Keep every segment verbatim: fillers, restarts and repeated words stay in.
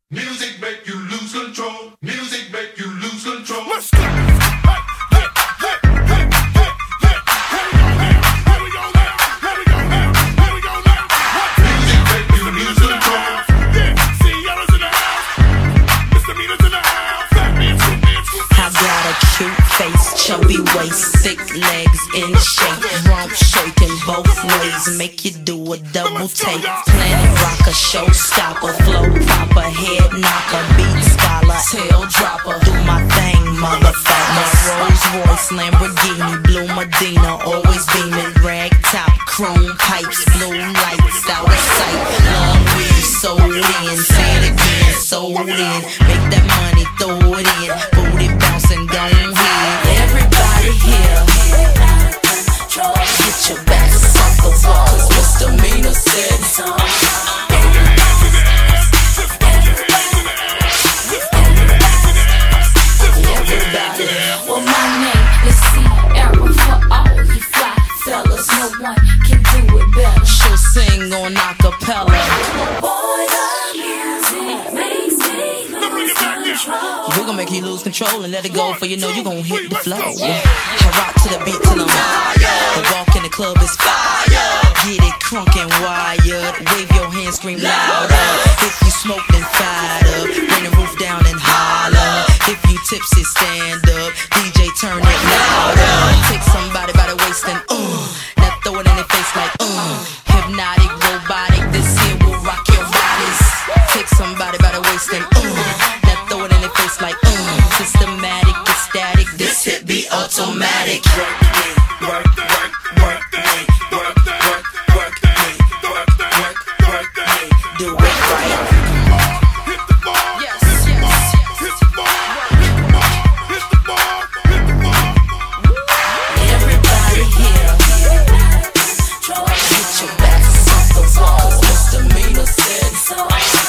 Music make you lose control. Music make you lose control. Let's go. Hey, hey, hey, hey, hey, hey, hey, here we go now. Here we go now. Here we go now. Music make you lose control. Yeah, see y'all's in the house. Misdemeanors in the house. Fat man, scoop man, scoop man. I got a cute face, chubby waist, thick legs in shape, rump shaking both ways, make you do a double take. Planet rocker, showstopper, flow popper, head knocker, beat scholar, tail dropper. Do my thing, motherfucker. Rolls Royce, Lamborghini, blue Medina, always beaming, rag top, chrome pipes, blue lights out of sight. Long weed, sold in, say it again, sold in. Make that money, throw it in, booty bouncing, don't hear. Everybody here, get your backs off the wall, 'cause misdemeanor said so. Everybody, Well, my name is Sierra for all you fly fellas. No one can do it better. she'll sing on acapella. Boy, the music makes me lose control. We're gonna make you lose control and let it go, for you know you gon' hit the flow. I rock to the beat till I'm wired. The walk in the club is fire. Get it crunk and wired. Wave your hands, scream louder. If you smoke, then fired up. Bring the roof down and holler. If you tipsy, stand up. D J, turn it louder. Take somebody by the waist and uh. Now throw it in their face like uh. Hypnotic, robotic, this here will rock your bodies. Take somebody by the waist and uh. Now throw it in their face like uh. Systematic, ecstatic, this hit be automatic. Work me, work, work, work me, work, work, work me, work, work, work me. Do it right. Hit the bar, Yes, hit the yes, bar, yes. hit the bar, hit the bar, hit the bar, hit the bar. Everybody here, get your backs off the wall, 'cause misdemeanor said so.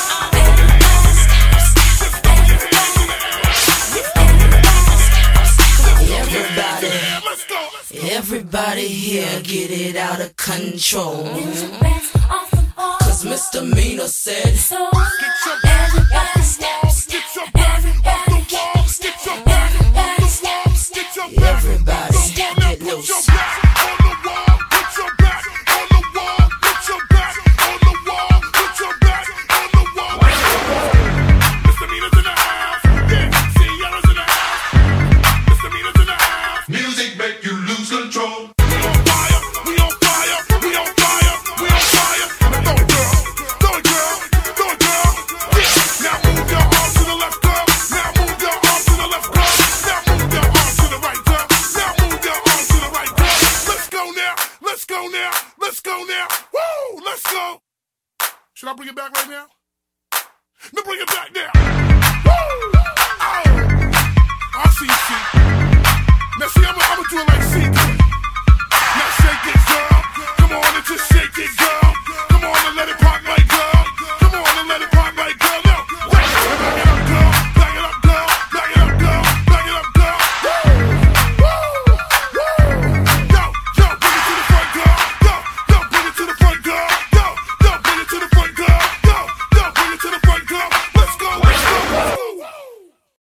Everybody, Let's go. everybody here, get it out of control. Dance off the wall. 'Cause misdemeanor said So Get your back off the walls. Get your back off the walls. Get your back off the walls. Get your back everybody off the walls. get Put your loose. back on the wall. Put your back on the wall. Put your back on the wall. Put your back on the wall. Misdemeanors in the house. Yeah, Sierra's in the house. Misdemeanors in the house. Music make you lose control. We on fire. We on fire. We on fire. We on fire. Throw it, girl. Throw it, girl. Throw it, girl. Yeah. Now move your arms to the left, girl. Now move your arms to the left, girl. Now move your arms to the right, girl. Now move your arms to the right, girl. Let's go now. Let's go now. Let's go now. Woo! Let's go. Should I bring it back right now? No, bring it back now. Woo! Oh! I see you, see. Now see, I'm gonna do it like C.